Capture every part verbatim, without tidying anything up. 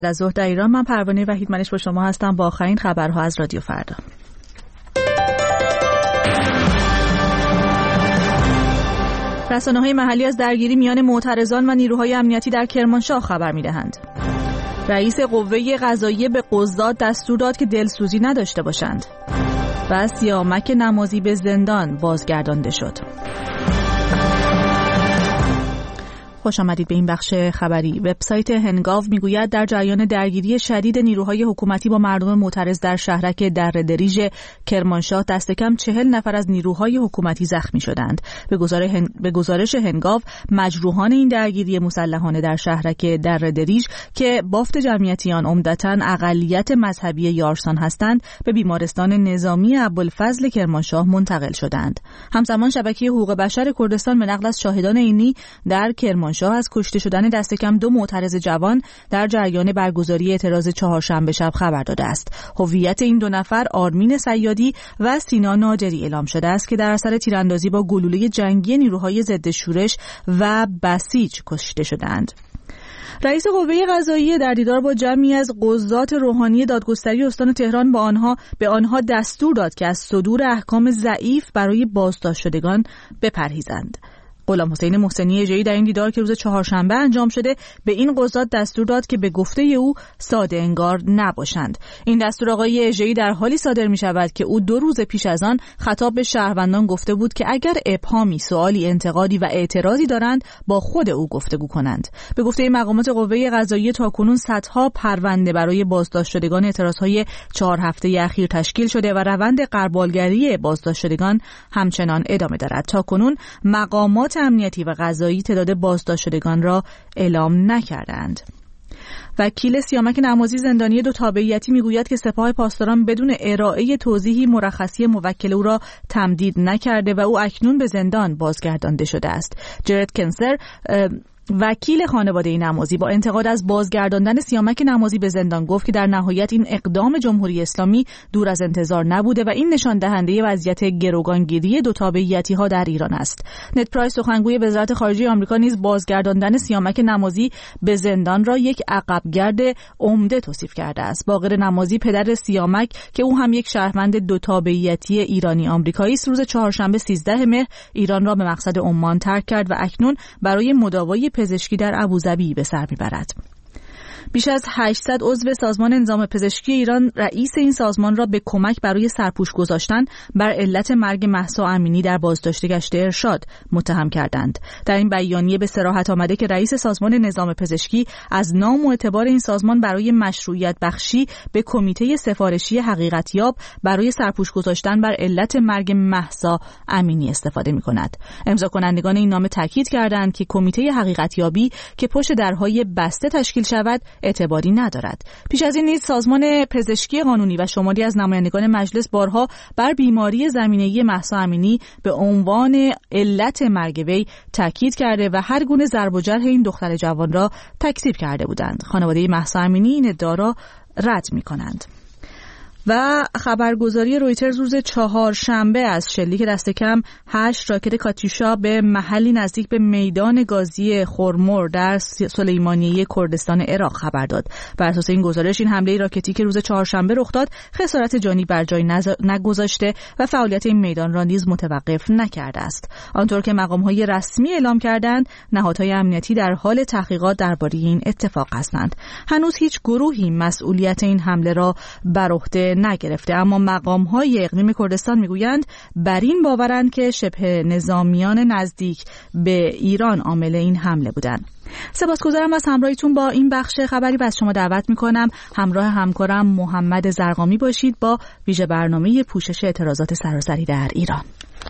از ظهر در ایران. من پروانه وحیدمنش با شما هستم با آخرین خبرها از رادیو فردا. رسانه‌های محلی از درگیری میان معترضان و نیروهای امنیتی در کرمانشاه خبر می‌دهند. رئیس قوه قضاییه به قضات دستور داد که دلسوزی نداشته باشند. و سیامک نمازی به زندان بازگردانده شد. خوش آمدید به این بخش خبری. وبسایت هنگاو میگوید در جریان درگیری شدید نیروهای حکومتی با مردم معترض در شهرک دره دریژ کرمانشاه دست کم چهل نفر از نیروهای حکومتی زخمی شدند. به گزارش هنگاو مجروحان این درگیری مسلحانه در شهرک دره دریژ که بافت جمعیتی آن عمدتاً اقلیت مذهبی یارسان هستند به بیمارستان نظامی ابوالفضل کرمانشاه منتقل شدند. همزمان شبکه حقوق بشر کردستان به نقل از شاهدان عینی در کرمانشاه شاه از کشته شدن دست کم دو معترض جوان در جریان برگزاری اعتراض چهارشنبه شب خبر داده است. هویت این دو نفر آرمین صیادی و سینا نادری اعلام شده است که در اثر تیراندازی با گلوله جنگی نیروهای ضد شورش و بسیج کشته شدند. رئیس قوه قضاییه در دیدار با جمعی از قضات روحانی دادگستری استان تهران با آنها به آنها دستور داد که از صدور احکام ضعیف برای بازداشت شدگان بپرهیزند. غلام حسین محسنی اژه‌ای در این دیدار که روز چهارشنبه انجام شده به این قضات دستور داد که به گفته او ساده انگار نباشند. این دستور آقای اژه‌ای در حالی صادر می شود که او دو روز پیش از آن خطاب به شهروندان گفته بود که اگر ابهامی، سوالی، انتقادی و اعتراضی دارند با خود او گفتگو کنند. به گفته مقامات قوه قضاییه تاکنون صدها پرونده برای بازداشت شدگان اعتراضهای چهار هفته اخیر تشکیل شده و روند غربالگری بازداشت شدگان همچنان ادامه دارد. تاکنون مقامات امنیتی و قضایی تعداد بازداشت شدگان را اعلام نکردند. وکیل سیامک نمازی زندانی دو تابعیتی میگوید که سپاه پاسداران بدون ارائه توضیحی مرخصی موکل او را تمدید نکرده و او اکنون به زندان بازگردانده شده است. جرد کنسر وکیل خانواده نمازی با انتقاد از بازگرداندن سیامک نمازی به زندان گفت که در نهایت این اقدام جمهوری اسلامی دور از انتظار نبوده و این نشان دهنده وضعیت گروگانگیری دو تابعیتی ها در ایران است. نت پرایس سخنگوی وزارت خارجه آمریکا نیز بازگرداندن سیامک نمازی به زندان را یک عقبگرد عمده توصیف کرده است. باقر نمازی پدر سیامک که او هم یک شهروند دو تابعیتی ایرانی آمریکایی است روز چهارشنبه سیزده مهر ایران را به مقصد عمان ترک کرد و اکنون برای مداوای پزشکی در ابوظبی به سر میبرد. بیش از هشتصد عضو سازمان نظام پزشکی ایران رئیس این سازمان را به کمک برای سرپوش گذاشتن بر علت مرگ مهسا امینی در بازداشت گشت ارشاد متهم کردند. در این بیانیه به صراحت آمده که رئیس سازمان نظام پزشکی از نام و اعتبار این سازمان برای مشروعیت بخشی به کمیته سفارشی حقیقتیاب برای سرپوش گذاشتن بر علت مرگ مهسا امینی استفاده می‌کند. امضا کنندگان این نامه تاکید کردند که کمیته حقیقتیابی که پشت درهای بسته تشکیل شود اعتباری ندارد. پیش از این نیز سازمان پزشکی قانونی و شماری از نمایندگان مجلس بارها بر بیماری زمینه‌ای مهسا امینی به عنوان علت مرگ وی تاکید کرده و هر گونه ضرب و جرح این دختر جوان را تکذیب کرده بودند. خانواده مهسا امینی این ادعا را رد می‌کنند. و خبرگزاری رویترز روز چهارشنبه از شلیک دست کم هشت راکت کاتیوشا به محلی نزدیک به میدان گازی خرمور در سلیمانیه کردستان عراق خبر داد. بر اساس این گزارش این حمله راکتی که روز چهارشنبه رخ داد خسارت جانی بر جای نگذاشته و فعالیت این میدان را نیز متوقف نکرده است. آنطور که مقام‌های رسمی اعلام کردند نهادهای امنیتی در حال تحقیقات درباره این اتفاق هستند. هنوز هیچ گروهی مسئولیت این حمله را بر عهده نگرفته، اما مقام‌های اقلیم کردستان میگویند بر این باورند که شبه نظامیان نزدیک به ایران عامل این حمله بودند. سپاسگزارم از همراهیتون با این بخش خبری و از شما دعوت میکنم همراه همکارم محمد زرقامی باشید با ویژه برنامه پوشش اعتراضات سراسری در ایران.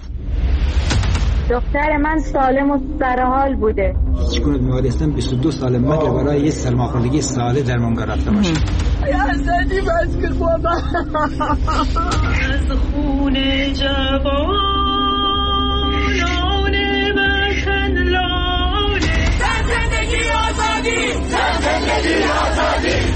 دختر من سالم و سرحال بوده. هیچ گونه بیمارستان بیست و دو سال مگه برای یه سرماخوردگی ساله درمانگاه رفته باشه. یا زدی بسکر بابا از خون جوانان وطن لاله در زندگی آزادی در زندگی آزادی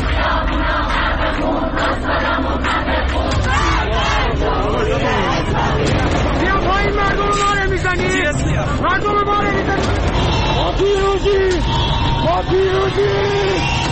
بیا پایین مردم ما رو میزنی مردم ما رو میزنی ما پیروزی ما پیروزی